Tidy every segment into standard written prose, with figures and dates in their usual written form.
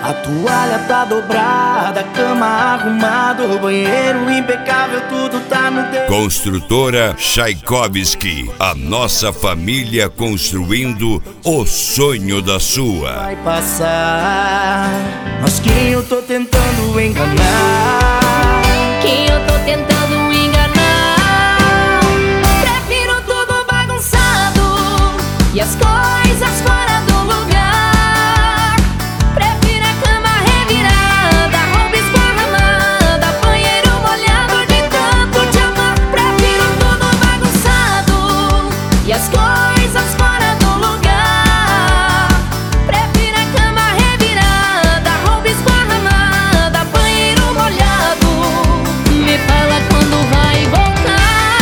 A toalha tá dobrada, a cama arrumada, o banheiro impecável, tudo tá no dedo. Construtora Tchaikovsky, a nossa família construindo o sonho da sua. Vai passar, mas quem eu tô tentando enganar? Quem eu tô tentando enganar? Prefiro tudo bagunçado e as coisas fora do lugar. Prefiro a cama revirada, roupa esparramada, banheiro molhado de tanto te amar. Prefiro tudo bagunçado e as coisas fora do lugar. Prefiro a cama revirada, roupa esparramada, banheiro molhado. Me fala quando vai voltar.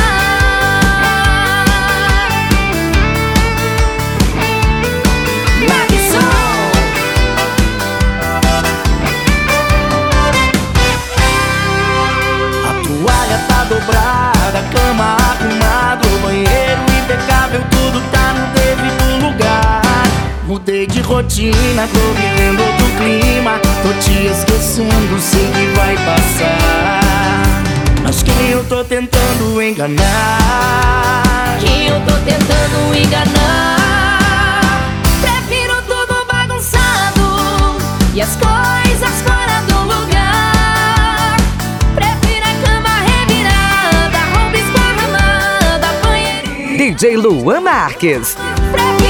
A toalha tá dobrada, a cama arrumada, o banheiro impecável, tudo tá no devido lugar. Mudei de rotina, tô vivendo outro clima, tô te esquecendo, sei que vai passar. Mas quem eu tô tentando enganar? Quem eu tô tentando enganar? Prefiro tudo bagunçado e as coisas fora do lugar. Prefiro a cama revirada, roupa esparramada, banheiro. DJ Luan Marques. Prefiro